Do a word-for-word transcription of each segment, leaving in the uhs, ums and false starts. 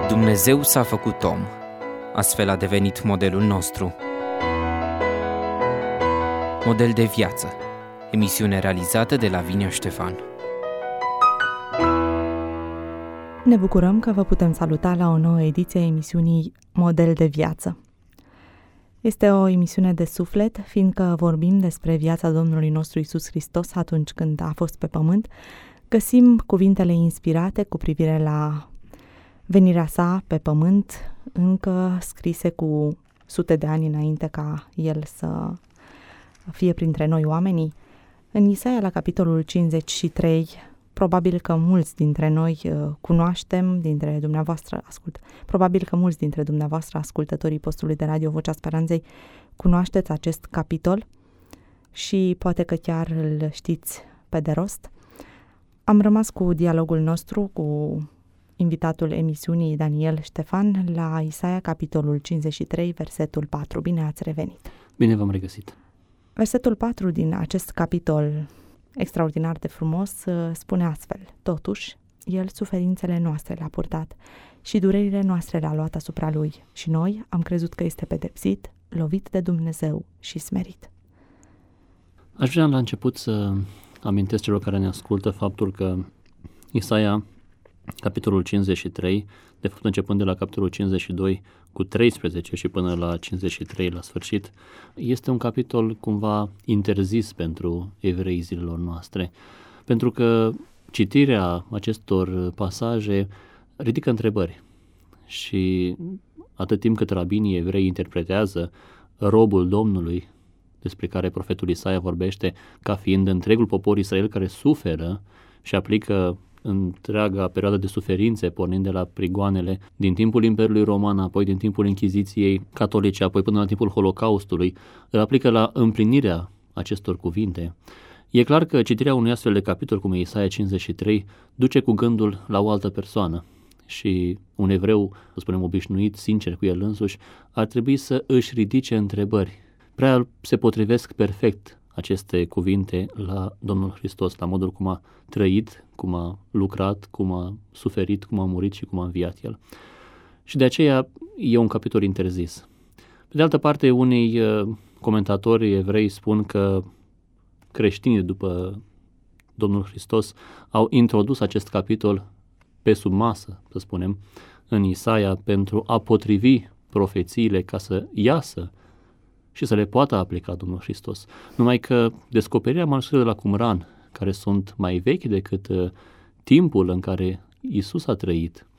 Dumnezeu s-a făcut om, astfel a devenit modelul nostru. Model de viață, emisiune realizată de Lavinia Ștefan. Ne bucurăm că vă putem saluta la o nouă ediție a emisiunii Model de viață. Este o emisiune de suflet, fiindcă vorbim despre viața Domnului nostru Iisus Hristos atunci când a fost pe pământ. Găsim cuvintele inspirate cu privire la venirea sa pe pământ, încă scrise cu sute de ani înainte ca el să fie printre noi oamenii. În Isaia, la capitolul cincizeci și trei, probabil că mulți dintre noi cunoaștem, dintre dumneavoastră, ascult, probabil că mulți dintre dumneavoastră, ascultătorii postului de radio Vocea Speranței, cunoașteți acest capitol și poate că chiar îl știți pe de rost. Am rămas cu dialogul nostru cu invitatul emisiunii Daniel Ștefan la Isaia, capitolul cincizeci și trei, versetul patru. Bine ați revenit! Bine v-am regăsit! Versetul patru din acest capitol extraordinar de frumos spune astfel: totuși, el suferințele noastre le-a purtat și durerile noastre le-a luat asupra lui și noi am crezut că este pedepsit, lovit de Dumnezeu și smerit. Aș vrea la început să amintesc celor care ne ascultă faptul că Isaia, capitolul cincizeci și trei, de fapt începând de la capitolul cincizeci și doi cu treisprezece și până la cincizeci și trei la sfârșit, este un capitol cumva interzis pentru evreii zilelor noastre, pentru că citirea acestor pasaje ridică întrebări și atât timp cât rabinii evrei interpretează robul Domnului, despre care profetul Isaia vorbește ca fiind întregul popor Israel care suferă și aplică întreaga perioadă de suferințe, pornind de la prigoanele din timpul Imperiului Roman, apoi din timpul Închiziției catolice, apoi până la timpul Holocaustului, îl aplică la împlinirea acestor cuvinte. E clar că citirea unui astfel de capitol, cum e Isaia cincizeci și trei, duce cu gândul la o altă persoană și un evreu, să spunem obișnuit, sincer cu el însuși, ar trebui să își ridice întrebări. Prea se potrivesc perfect aceste cuvinte la Domnul Hristos, la modul cum a trăit, cum a lucrat, cum a suferit, cum a murit și cum a înviat El. Și de aceea e un capitol interzis. Pe de altă parte, unii comentatori evrei spun că creștinii după Domnul Hristos au introdus acest capitol pe sub masă, să spunem, în Isaia pentru a potrivi profețiile ca să iasă și să le poată aplica Domnul Hristos. Numai că descoperirea manuscritelor de la Qumran, care sunt mai vechi decât uh, timpul în care Iisus a trăit,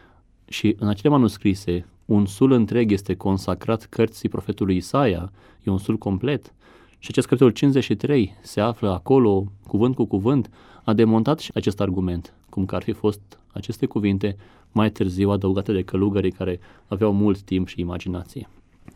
și în acele manuscrise un sul întreg este consacrat cărții profetului Isaia, e un sul complet, și acest capitol cincizeci și trei se află acolo, cuvânt cu cuvânt, a demontat și acest argument, cum că ar fi fost aceste cuvinte mai târziu adăugate de călugării care aveau mult timp și imaginație.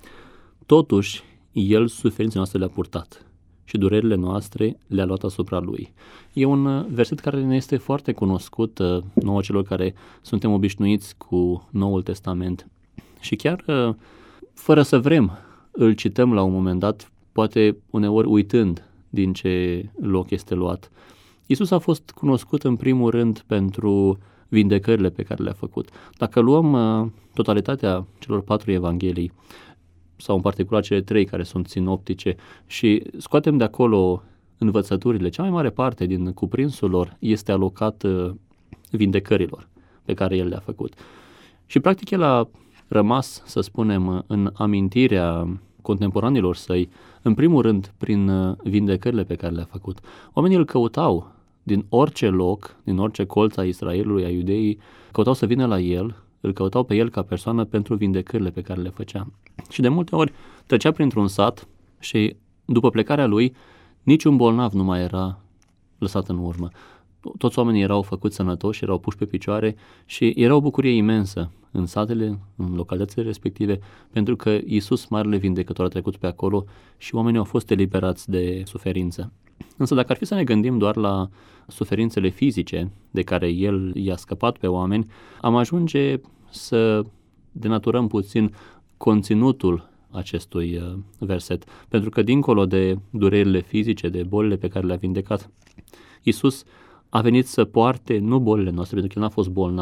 Totuși, el suferințele noastre le-a purtat și durerile noastre le-a luat asupra lui. E un verset care ne este foarte cunoscut nouă celor care suntem obișnuiți cu Noul Testament și chiar fără să vrem îl cităm la un moment dat, poate uneori uitând din ce loc este luat. Iisus a fost cunoscut în primul rând pentru vindecările pe care le-a făcut. Dacă luăm totalitatea celor patru evanghelii, sau în particular cele trei care sunt sinoptice, și scoatem de acolo învățăturile, cea mai mare parte din cuprinsul lor este alocat vindecărilor pe care el le-a făcut. Și practic el a rămas, să spunem, în amintirea contemporanilor săi, în primul rând prin vindecările pe care le-a făcut. Oamenii îl căutau din orice loc, din orice colț a Israelului, a Iudeii, căutau să vină la el, îl căutau pe el ca persoană pentru vindecările pe care le făcea. Și de multe ori trecea printr-un sat și după plecarea lui niciun bolnav nu mai era lăsat în urmă. Toți oamenii erau făcuți sănătoși, erau puși pe picioare și era o bucurie imensă în satele, în localitățile respective, pentru că Iisus, Marele Vindecător, a trecut pe acolo și oamenii au fost eliberați de suferință. Însă dacă ar fi să ne gândim doar la suferințele fizice de care El i-a scăpat pe oameni, am ajunge să denaturăm puțin conținutul acestui verset, pentru că dincolo de durerile fizice, de bolile pe care le-a vindecat, Iisus a venit să poarte nu bolile noastre, pentru că El n-a fost bolnav,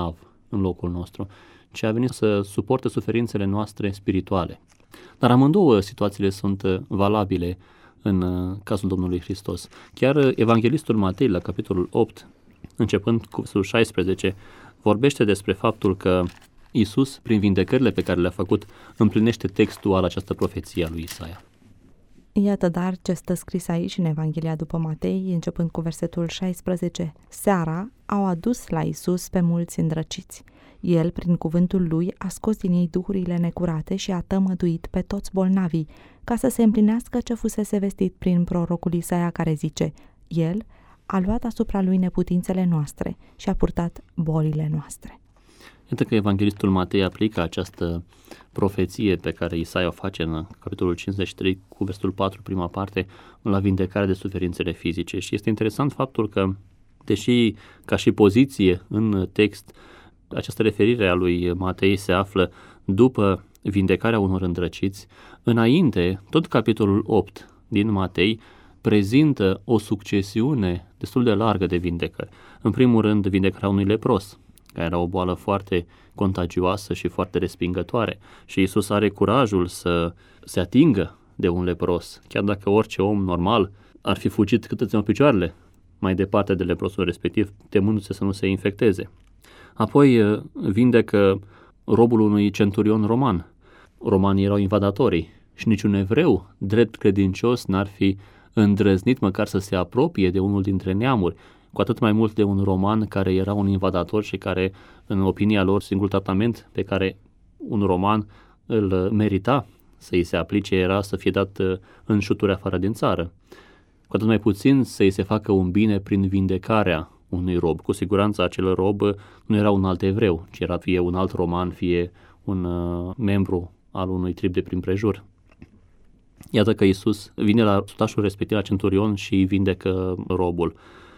în locul nostru, ci a venit să suporte suferințele noastre spirituale. Dar amândouă situațiile sunt valabile în cazul Domnului Hristos. Chiar evanghelistul Matei, la capitolul opt, începând cu versetul șaisprezece, vorbește despre faptul că Iisus, prin vindecările pe care le-a făcut, împlinește textual această profeție a lui Isaia. Iată dar ce stă scris aici în Evanghelia după Matei, începând cu versetul șaisprezece. Seara au adus la Iisus pe mulți îndrăciți. El, prin cuvântul lui, a scos din ei duhurile necurate și a tămăduit pe toți bolnavii, ca să se împlinească ce fusese vestit prin prorocul Isaia, care zice: El a luat asupra lui neputințele noastre și a purtat bolile noastre. Iată că evanghelistul Matei aplică această profeție pe care Isaia o face în capitolul cincizeci și trei cu versetul patru, prima parte, la vindecarea de suferințele fizice. Și este interesant faptul că, deși ca și poziție în text, această referire a lui Matei se află după vindecarea unor îndrăciți, înainte, tot capitolul opt din Matei prezintă o succesiune destul de largă de vindecări. În primul rând, vindecarea unui lepros, care era o boală foarte contagioasă și foarte respingătoare, și Iisus are curajul să se atingă de un lepros, chiar dacă orice om normal ar fi fugit cât îți picioarele mai departe de leprosul respectiv, temându-se să nu se infecteze. Apoi vindecă robul unui centurion roman. Romanii erau invadatorii și niciun evreu drept credincios n-ar fi îndrăznit măcar să se apropie de unul dintre neamuri, cu atât mai mult de un roman care era un invadator și care, în opinia lor, singurul tratament pe care un roman îl merita să îi se aplice era să fie dat în șuturi afară din țară. Cu atât mai puțin să îi se facă un bine prin vindecarea unui rob. Cu siguranță acel rob nu era un alt evreu, ci era fie un alt roman, fie un uh, membru al unui trib de prin prejur. Iată că Iisus vine la sutașul respectiv, la centurion, și vindecă robul.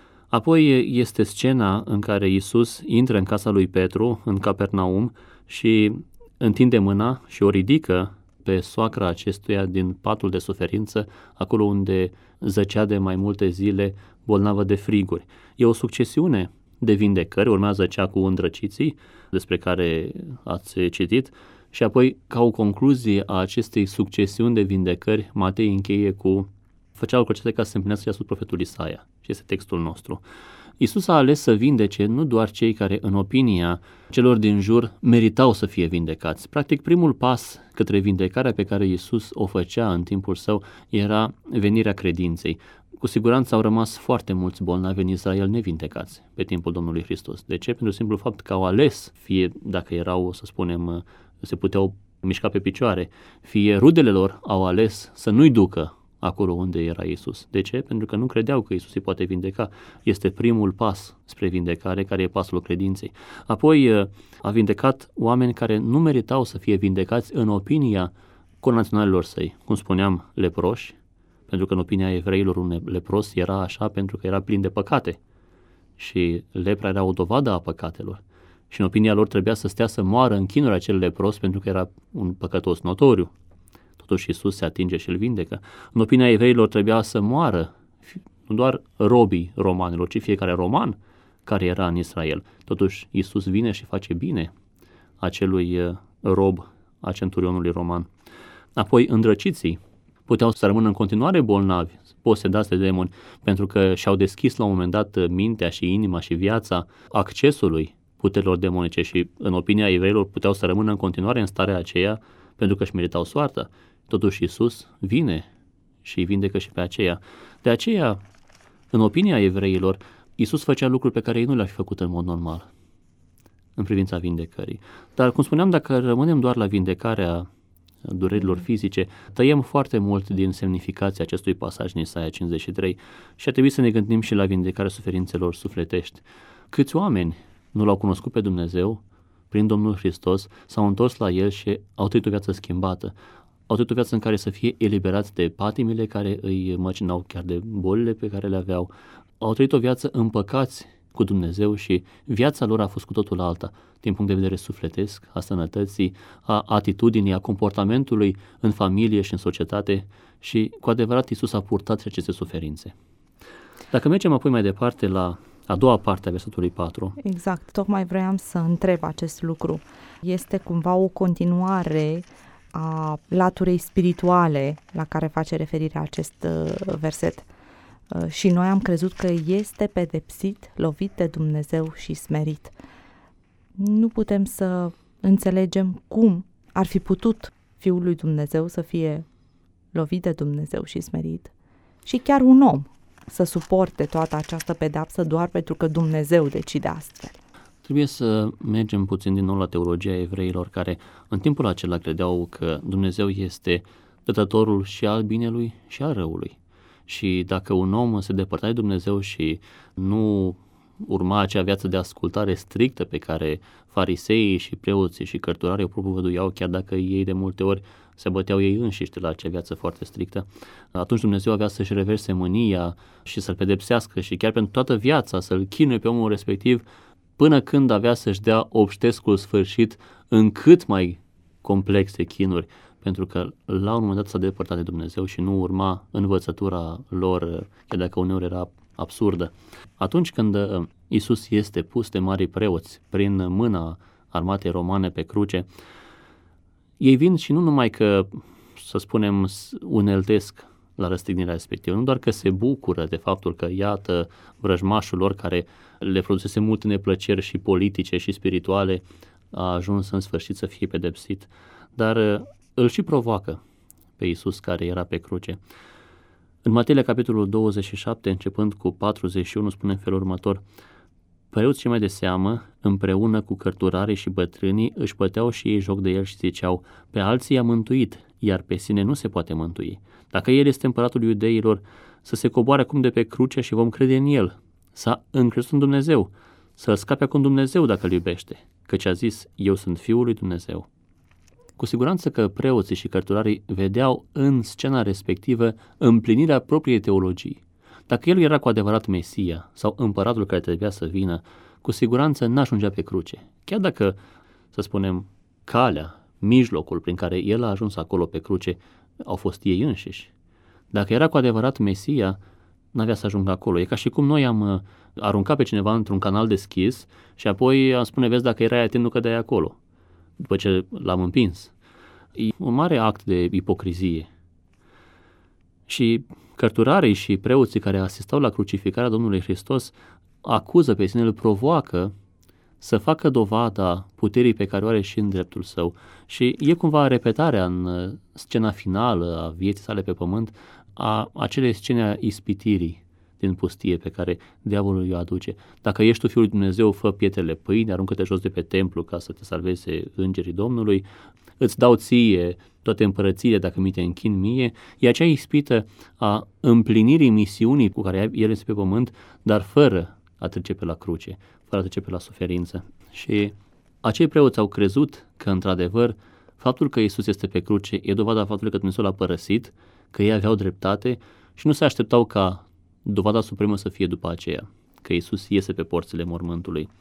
Apoi este scena în care Iisus intră în casa lui Petru, în Capernaum, și întinde mâna și o ridică pe soacra acestuia din patul de suferință, acolo unde zăcea de mai multe zile bolnavă de friguri. E o succesiune de vindecări, urmează cea cu îndrăciții, despre care ați citit, și apoi, ca o concluzie a acestei succesiuni de vindecări, Matei încheie cu: făcea lucrul acesta ca să se împlinească ce a spus profetul Isaia, și este textul nostru. Iisus a ales să vindece nu doar cei care, în opinia celor din jur, meritau să fie vindecați. Practic, primul pas către vindecarea pe care Iisus o făcea în timpul său era venirea credinței. Cu siguranță au rămas foarte mulți bolnavi în Israel nevindecați pe timpul Domnului Hristos. De ce? Pentru simplu fapt că au ales, fie dacă erau, să spunem, se puteau mișca pe picioare, fie rudele lor au ales să nu-i ducă acolo unde era Iisus. De ce? Pentru că nu credeau că Iisus îi poate vindeca. Este primul pas spre vindecare, care e pasul credinței. Apoi a vindecat oameni care nu meritau să fie vindecați în opinia connaționalilor săi. Cum spuneam, leproși, pentru că în opinia evreilor un lepros era așa pentru că era plin de păcate și lepra era o dovadă a păcatelor. Și în opinia lor trebuia să stea să moară în chinuri acel lepros pentru că era un păcătos notoriu. Totuși Iisus se atinge și îl vindecă. În opinia evreilor trebuia să moară nu doar robii romanilor, ci fiecare roman care era în Israel. Totuși Iisus vine și face bine acelui rob, a centurionului roman. Apoi îndrăciții puteau să rămână în continuare bolnavi, posedați de demoni, pentru că și-au deschis la un moment dat mintea și inima și viața accesului puterilor demonice și, în opinia evreilor, puteau să rămână în continuare în starea aceea pentru că își meritau soarta. Totuși Iisus vine și îi vindecă și pe aceea. De aceea, în opinia evreilor, Iisus făcea lucruri pe care ei nu le-ar fi făcut în mod normal în privința vindecării. Dar, cum spuneam, dacă rămânem doar la vindecarea durerilor fizice, tăiem foarte mult din semnificația acestui pasaj în Isaia cincizeci și trei și ar trebui să ne gândim și la vindecarea suferințelor sufletești. Câți oameni nu l-au cunoscut pe Dumnezeu prin Domnul Hristos, s-au întors la El și au trăit o viață schimbată. Au trăit o viață în care să fie eliberați de patimile care îi măcinau, chiar de bolile pe care le aveau. Au trăit o viață împăcați cu Dumnezeu și viața lor a fost cu totul alta, din punct de vedere sufletesc, a sănătății, a atitudinii, a comportamentului în familie și în societate, și cu adevărat Iisus a purtat aceste suferințe. Dacă mergem apoi mai departe la a doua parte a versetului patru. Exact, tocmai vreau să întreb acest lucru. Este cumva o continuare a laturei spirituale la care face referire acest uh, verset. Uh, și noi am crezut că este pedepsit, lovit de Dumnezeu și smerit. Nu putem să înțelegem cum ar fi putut Fiul lui Dumnezeu să fie lovit de Dumnezeu și smerit și chiar un om să suporte toată această pedeapsă doar pentru că Dumnezeu decide astfel. Trebuie să mergem puțin din nou la teologia evreilor, care în timpul acela credeau că Dumnezeu este dătătorul și al binelui și al răului. Și dacă un om se depărta de Dumnezeu și nu urma acea viață de ascultare strictă pe care fariseii și preoții și cărturarii o propovăduiau, chiar dacă ei de multe ori se băteau ei înșiși de la acea viață foarte strictă, atunci Dumnezeu avea să-și reverse mânia și să-l pedepsească și chiar pentru toată viața să-l chinuie pe omul respectiv, până când avea să-și dea obștescul sfârșit în cât mai complexe chinuri, pentru că la un moment dat s-a depărtat de Dumnezeu și nu urma învățătura lor, chiar dacă uneori era absurdă. Atunci când Iisus este pus de mari preoți prin mâna armatei romane pe cruce, ei vin și nu numai că, să spunem, uneltesc la răstignirea respectivă, nu doar că se bucură de faptul că, iată, vrăjmașul lor care le produsese multe neplăceri și politice și spirituale a ajuns în sfârșit să fie pedepsit, dar îl și provoacă pe Iisus care era pe cruce. În Matei, capitolul douăzeci și șapte, începând cu patruzeci și unu, spune în felul următor: preoții cei mai de seamă, împreună cu cărturarii și bătrânii, își băteau și ei joc de el și ziceau: pe alții i-a mântuit, iar pe sine nu se poate mântui. Dacă el este împăratul iudeilor, să se coboare acum de pe cruce și vom crede în el. S-a încrezut în Dumnezeu, să-l scape acum Dumnezeu dacă îl iubește, căci a zis: eu sunt Fiul lui Dumnezeu. Cu siguranță că preoții și cărturarii vedeau în scena respectivă împlinirea propriei teologii. Dacă el era cu adevărat Mesia sau împăratul care trebuia să vină, cu siguranță n-ajungea pe cruce. Chiar dacă, să spunem, calea, mijlocul prin care el a ajuns acolo pe cruce au fost ei înșiși. Dacă era cu adevărat Mesia, n-avea să ajungă acolo. E ca și cum noi am aruncat pe cineva într-un canal deschis și apoi am spune: vezi, dacă erai atent, nu cădeai acolo, după ce l-am împins. E un mare act de ipocrizie. Și cărturarii și preoții care asistau la crucificarea Domnului Hristos acuză pe sine, îl provoacă să facă dovada puterii pe care o are și în dreptul său. Și e cumva repetarea în scena finală a vieții sale pe pământ a acelei scene a ispitirii din pustie pe care diavolul o aduce. Dacă ești tu Fiul lui Dumnezeu, fă pietrele pâine, aruncă-te jos de pe templu ca să te salveze îngerii Domnului, îți dau ție toate împărățiile dacă mi te închin mie. E acea ispită a împlinirii misiunii cu care el este pe pământ, dar fără a trece pe la cruce, fără a trece pe la suferință. Și acei preoți au crezut că, într-adevăr, faptul că Iisus este pe cruce e dovada faptului că Dumnezeu l-a părăsit, că ei aveau dreptate și nu se așteptau ca dovada supremă să fie după aceea, că Iisus iese pe porțile mormântului.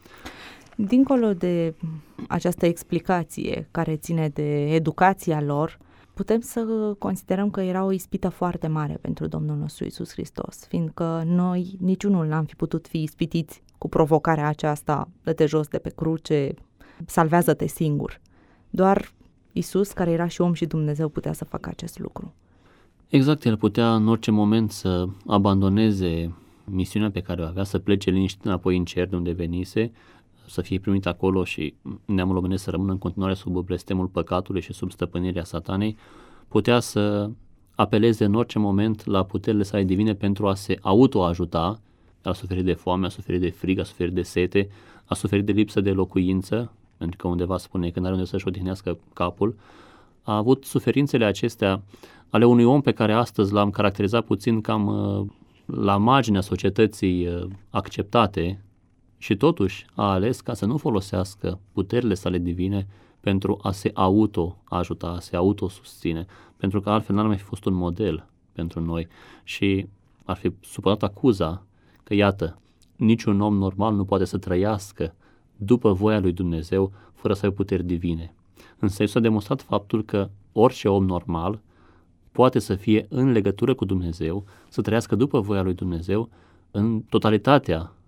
Dincolo de această explicație care ține de educația lor, putem să considerăm că era o ispită foarte mare pentru Domnul nostru Iisus Hristos, fiindcă noi niciunul n-am fi putut fi ispitiți cu provocarea aceasta: dă-te jos de pe cruce, salvează-te singur. Doar Iisus, care era și om și Dumnezeu, putea să facă acest lucru. Exact, el putea în orice moment să abandoneze misiunea pe care o avea, să plece liniștit înapoi în cer de unde venise, să fie primit acolo și neamul omenesc să rămână în continuare sub blestemul păcatului și sub stăpânirea satanei. Putea să apeleze în orice moment la puterile sale divine pentru a se autoajuta. A suferit de foame, a suferit de frig, a suferit de sete, a suferit de lipsă de locuință, pentru că undeva spune că n-are unde să-și odihnească capul. A avut suferințele acestea ale unui om pe care astăzi l-am caracterizat puțin cam uh, la marginea societății uh, acceptate, și totuși a ales ca să nu folosească puterile sale divine pentru a se auto-ajuta, a se auto-susține, pentru că altfel n-ar mai fi fost un model pentru noi și ar fi supărat acuza că, iată, niciun om normal nu poate să trăiască după voia lui Dumnezeu fără să aibă puteri divine. Însă s-a demonstrat faptul că orice om normal poate să fie în legătură cu Dumnezeu, să trăiască după voia lui Dumnezeu în totalitatea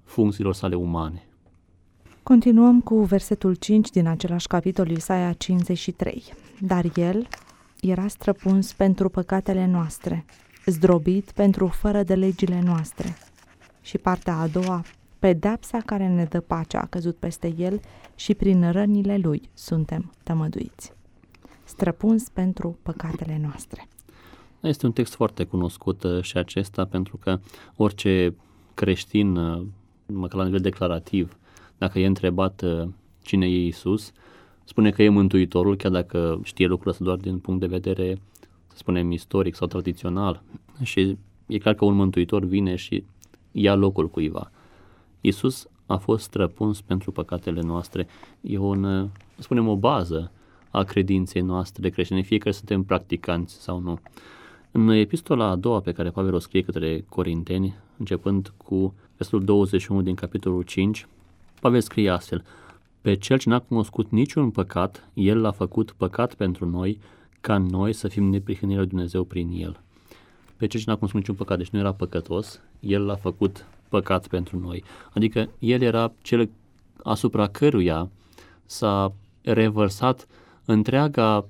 funcțiilor sale umane. Continuăm cu versetul cinci din același capitol, Isaia cincizeci și trei. Dar el era străpuns pentru păcatele noastre, zdrobit pentru fără de legile noastre. Și partea a doua, pedeapsa care ne dă pacea a căzut peste el și prin rănile lui suntem tămăduiți. Străpuns pentru păcatele noastre. Este un text foarte cunoscut și acesta, pentru că orice creștin, măcar la nivel declarativ, dacă e întrebat cine e Iisus, spune că e Mântuitorul, chiar dacă știe lucrurile astea doar din punct de vedere, să spunem, istoric sau tradițional. Și e clar că un Mântuitor vine și ia locul cuiva. Iisus a fost străpuns pentru păcatele noastre. E un, să spunem, o bază a credinței noastre de creștini, fie că suntem practicanți sau nu. În epistola a doua pe care Pavel o scrie către Corinteni, începând cu versetul douăzeci și unu din capitolul cinci, Pavel scrie astfel: pe cel ce n-a cunoscut niciun păcat, el l-a făcut păcat pentru noi, ca noi să fim neprihănirea lui Dumnezeu prin el. Pe cel ce n-a cunoscut niciun păcat, deci nu era păcătos, el l-a făcut păcat pentru noi. Adică el era cel asupra căruia s-a revărsat întreaga,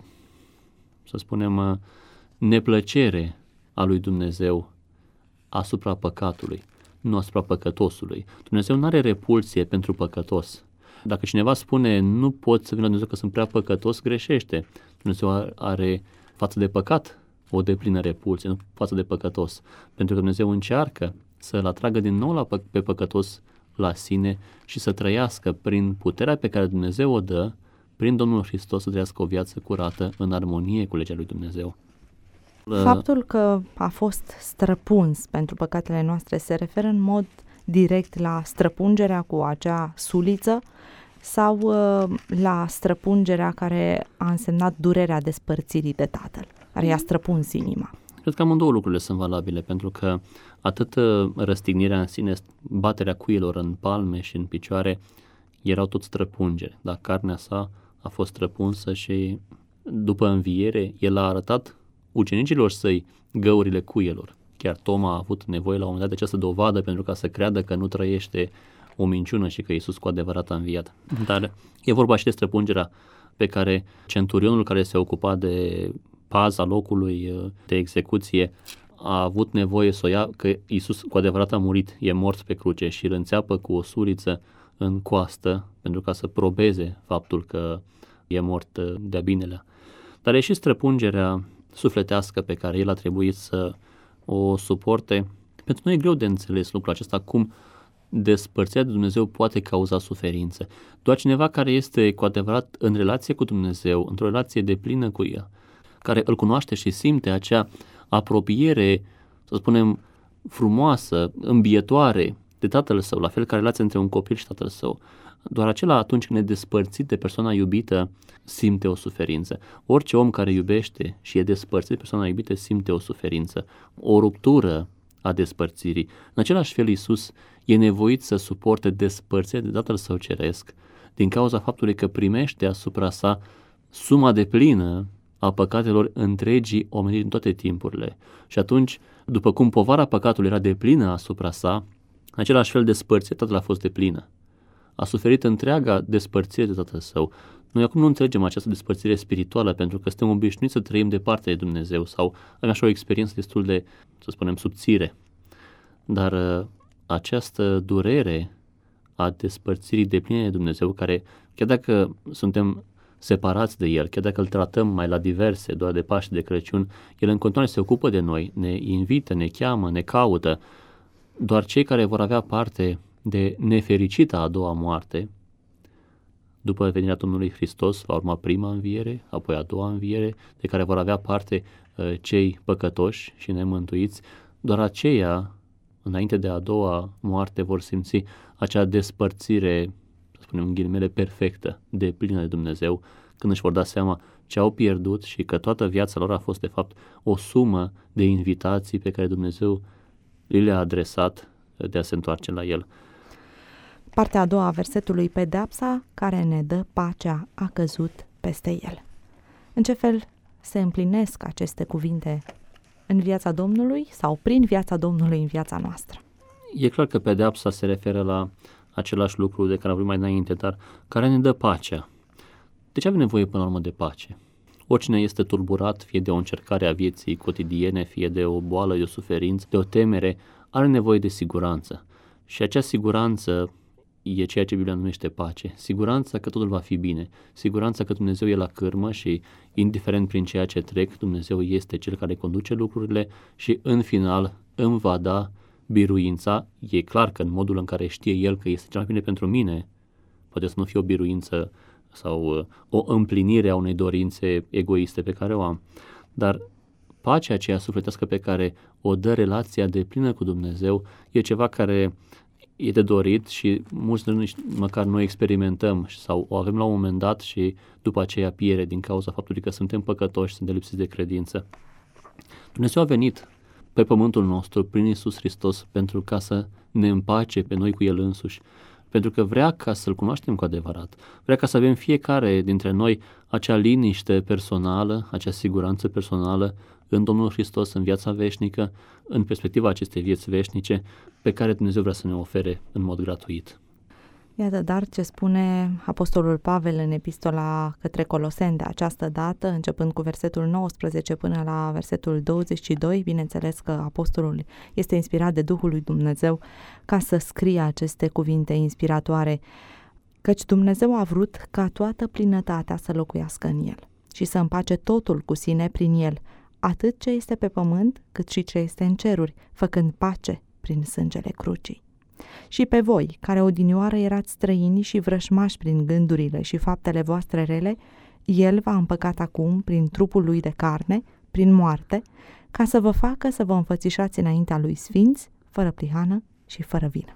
să spunem, neplăcere a lui Dumnezeu asupra păcatului, nu asupra păcătosului. Dumnezeu nu are repulsie pentru păcătos. Dacă cineva spune nu pot să vin la Dumnezeu că sunt prea păcătos, greșește. Dumnezeu are față de păcat o deplină repulsie, nu față de păcătos. Pentru că Dumnezeu încearcă să-l atragă din nou la pă- pe păcătos la sine și să trăiască prin puterea pe care Dumnezeu o dă, prin Domnul Hristos, să trăiască o viață curată în armonie cu legea lui Dumnezeu. Faptul că a fost străpuns pentru păcatele noastre se referă în mod direct la străpungerea cu acea suliță sau uh, la străpungerea care a însemnat durerea despărțirii de Tatăl, care i-a străpuns inima? Cred că amândouă lucrurile sunt valabile, pentru că atât răstignirea în sine, baterea cuiilor în palme și în picioare, erau tot străpungeri. Dar carnea sa a fost străpunsă și după înviere, el a arătat ucenicilor săi găurile cuielor. Chiar Toma a avut nevoie la un moment dat de această dovadă pentru ca să creadă că nu trăiește o minciună și că Iisus cu adevărat a înviat. Dar e vorba și de străpungerea pe care centurionul care se ocupa de paza locului de execuție a avut nevoie să o ia, că Iisus cu adevărat a murit, e mort pe cruce și îl înțeapă cu o suriță în coastă pentru ca să probeze faptul că e mort de-a binelea. Dar e și străpungerea sufletească pe care el a trebuit să o suporte. Pentru noi e greu de înțeles lucrul acesta, cum despărțirea de Dumnezeu poate cauza suferință. Doar cineva care este cu adevărat în relație cu Dumnezeu, într-o relație deplină cu El, care îl cunoaște și simte acea apropiere, să spunem, frumoasă, îmbietoare de Tatăl Său, la fel ca relația între un copil și Tatăl Său. Doar acela, atunci când e despărțit de persoana iubită, simte o suferință. Orice om care iubește și e despărțit de persoana iubită simte o suferință, o ruptură a despărțirii. În același fel, Iisus e nevoit să suporte despărțirea de Tatăl Său ceresc din cauza faptului că primește asupra sa suma deplină a păcatelor întregii omeniri în toate timpurile. Și atunci, după cum povara păcatului era deplină asupra sa, în același fel despărțirea Tatăl a fost deplină. A suferit întreaga despărțire de Tatăl Său. Noi acum nu înțelegem această despărțire spirituală pentru că suntem obișnuiți să trăim departe de Dumnezeu sau avem așa o experiență destul de, să spunem, subțire. Dar uh, această durere a despărțirii depline de Dumnezeu, care chiar dacă suntem separați de El, chiar dacă îl tratăm mai la diverse, doar de Paște, de Crăciun, El în continuare se ocupă de noi, ne invită, ne cheamă, ne caută. Doar cei care vor avea parte de nefericita a doua moarte, după venirea Domnului Hristos, va urma prima înviere, apoi a doua înviere, de care vor avea parte uh, cei păcătoși și nemântuiți, doar aceia, înainte de a doua moarte, vor simți acea despărțire, să spunem în ghilimele, perfectă, de plină de Dumnezeu, când își vor da seama ce au pierdut și că toată viața lor a fost, de fapt, o sumă de invitații pe care Dumnezeu le-a adresat de a se întoarce la El. Partea a doua a versetului, pedeapsa care ne dă pacea a căzut peste el. În ce fel se împlinesc aceste cuvinte în viața Domnului sau prin viața Domnului în viața noastră? E clar că pedeapsa se referă la același lucru de care am vorbit mai înainte, dar care ne dă pacea. De ce avem nevoie până la urmă de pace? Oricine este tulburat, fie de o încercare a vieții cotidiene, fie de o boală, de o suferință, de o temere, are nevoie de siguranță. Și acea siguranță e ceea ce Biblia numește pace. Siguranța că totul va fi bine. Siguranța că Dumnezeu e la cârmă și, indiferent prin ceea ce trec, Dumnezeu este Cel care conduce lucrurile și, în final, îmi va da biruința. E clar că în modul în care știe El că este cel mai bine pentru mine, poate să nu fie o biruință sau o împlinire a unei dorințe egoiste pe care o am, dar pacea aceea sufletească pe care o dă relația de plină cu Dumnezeu e ceva care e de dorit și mulți dintre noi măcar noi experimentăm sau o avem la un moment dat și după aceea pierde din cauza faptului că suntem păcătoși, suntem lipsiți de credință. Dumnezeu a venit pe pământul nostru prin Iisus Hristos pentru ca să ne împace pe noi cu El însuși, pentru că vrea ca să-L cunoaștem cu adevărat, vrea ca să avem fiecare dintre noi acea liniște personală, acea siguranță personală în Domnul Hristos, în viața veșnică, în perspectiva acestei vieți veșnice pe care Dumnezeu vrea să ne ofere în mod gratuit. Iată, dar ce spune Apostolul Pavel în epistola către Coloseni de această dată, începând cu versetul nouăsprezece până la versetul douăzeci și doi, bineînțeles că apostolul este inspirat de Duhul lui Dumnezeu ca să scrie aceste cuvinte inspiratoare, căci Dumnezeu a vrut ca toată plinătatea să locuiască în El și să împace totul cu sine prin El, atât ce este pe pământ, cât și ce este în ceruri, făcând pace prin sângele crucii. Și pe voi, care odinioară erați străini și vrășmași prin gândurile și faptele voastre rele, El v-a împăcat acum prin trupul Lui de carne, prin moarte, ca să vă facă să vă înfățișați înaintea Lui sfinți, fără prihană și fără vină.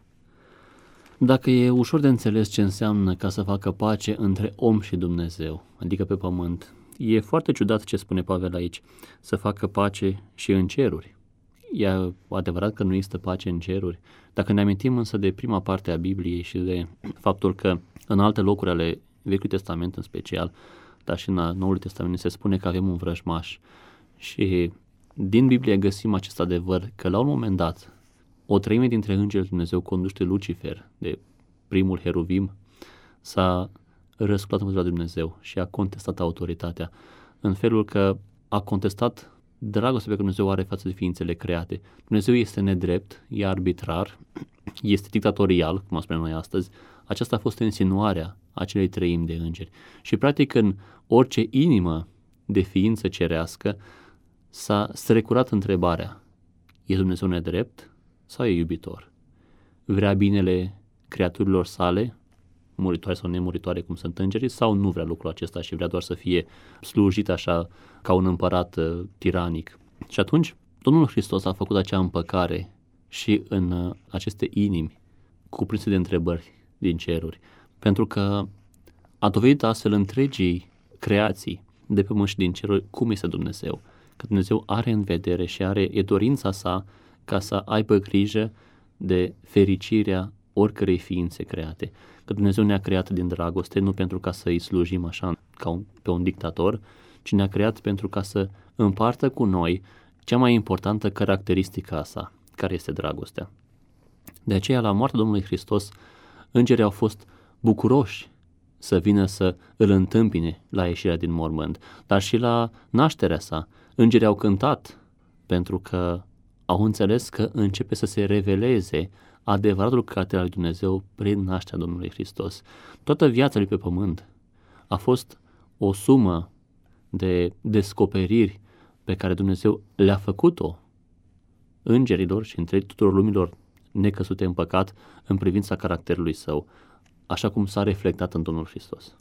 Dacă e ușor de înțeles ce înseamnă ca să facă pace între om și Dumnezeu, adică pe pământ, e foarte ciudat ce spune Pavel aici, să facă pace și în ceruri. E adevărat că nu există pace în ceruri. Dacă ne amintim însă de prima parte a Bibliei și de faptul că în alte locuri ale Vechiului Testament în special, dar și în Noul Testament se spune că avem un vrăjmaș. Și din Biblie găsim acest adevăr că la un moment dat o treime dintre îngerii Dumnezeu conduși de Lucifer, de primul heruvim, s-a răsculat împotriva de Dumnezeu și a contestat autoritatea în felul că a contestat dragostea pe care Dumnezeu are față de ființele create. Dumnezeu este nedrept, e arbitrar, este dictatorial, cum spunem noi astăzi. Aceasta a fost insinuarea acelei treimi de îngeri. Și practic în orice inimă de ființă cerească s-a strecurat întrebarea: e Dumnezeu nedrept sau e iubitor? Vrea binele creaturilor sale, muritoare sau nemuritoare cum sunt îngerii, sau nu vrea lucrul acesta și vrea doar să fie slujit așa ca un împărat uh, tiranic? Și atunci Domnul Hristos a făcut acea împăcare și în uh, aceste inimi cuprinse de întrebări din ceruri, pentru că a dovedit astfel întregii creații de pe pământ și din ceruri cum este Dumnezeu, că Dumnezeu are în vedere și are e dorința sa ca să aibă grijă de fericirea oricărei ființe create. Că Dumnezeu ne-a creat din dragoste, nu pentru ca să îi slujim așa ca un, pe un dictator, ci ne-a creat pentru ca să împartă cu noi cea mai importantă caracteristică a sa, care este dragostea. De aceea, la moartea Domnului Hristos, îngerii au fost bucuroși să vină să îl întâmpine la ieșirea din mormânt, dar și la nașterea sa. Îngerii au cântat pentru că au înțeles că începe să se reveleze adevăratul caracter al lui Dumnezeu prin nașterea Domnului Hristos. Toată viața lui pe pământ a fost o sumă de descoperiri pe care Dumnezeu le-a făcut-o îngerilor și între tuturor lumilor necăsute în păcat în privința caracterului său, așa cum s-a reflectat în Domnul Hristos.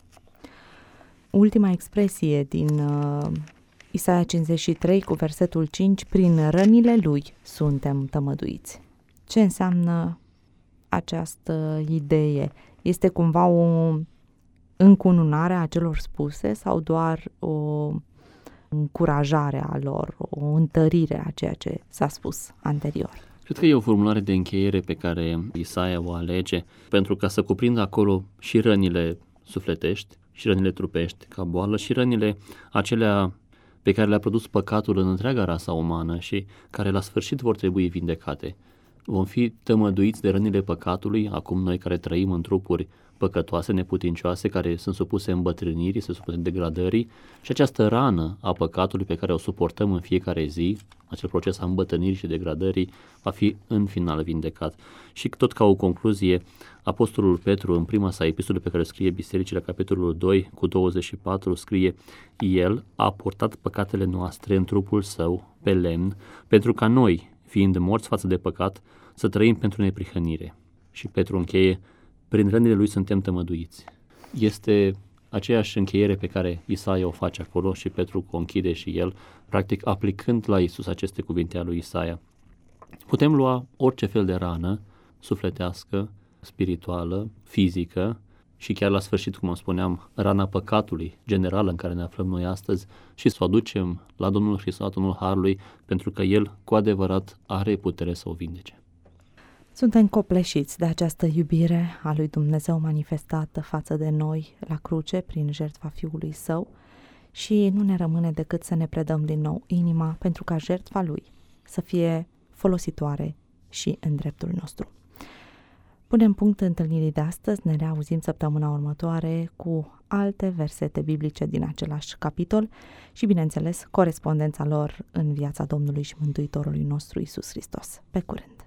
Ultima expresie din uh, Isaia cincizeci și trei cu versetul cinci: prin rănile lui suntem tămăduiți. Ce înseamnă această idee? Este cumva o încununare a celor spuse sau doar o încurajare a lor, o întărire a ceea ce s-a spus anterior? Cred că e o formulare de încheiere pe care Isaia o alege pentru ca să cuprindă acolo și rănile sufletești, și rănile trupești ca boală, și rănile acelea pe care le-a produs păcatul în întreaga rasă umană și care la sfârșit vor trebui vindecate. Vom fi tămăduiți de rănile păcatului, acum noi care trăim în trupuri păcătoase, neputincioase, care sunt supuse îmbătrânirii, sunt supuse degradării, și această rană a păcatului pe care o suportăm în fiecare zi, acel proces a îmbătrânirii și degradării, va fi în final vindecat. Și tot ca o concluzie, Apostolul Petru, în prima sa epistolă pe care o scrie bisericii, la capitolul doi cu douăzeci și patru, scrie: El a purtat păcatele noastre în trupul său, pe lemn, pentru ca noi, fiind morți față de păcat, să trăim pentru neprihănire. Și Petru încheie: prin rănile lui suntem tămăduiți. Este aceeași încheiere pe care Isaia o face acolo și Petru o închide și el, practic aplicând la Iisus aceste cuvinte ale lui Isaia. Putem lua orice fel de rană, sufletească, spirituală, fizică și chiar la sfârșit, cum spuneam, rana păcatului general în care ne aflăm noi astăzi, și să o aducem la Domnul Hristos, Domnul Harului, pentru că El cu adevărat are putere să o vindece. Suntem copleșiți de această iubire a lui Dumnezeu manifestată față de noi la cruce prin jertfa Fiului Său și nu ne rămâne decât să ne predăm din nou inima pentru ca jertfa Lui să fie folositoare și în dreptul nostru. Punem punct întâlnirii de astăzi, ne reauzim săptămâna următoare cu alte versete biblice din același capitol și, bineînțeles, corespondența lor în viața Domnului și Mântuitorului nostru Iisus Hristos. Pe curând!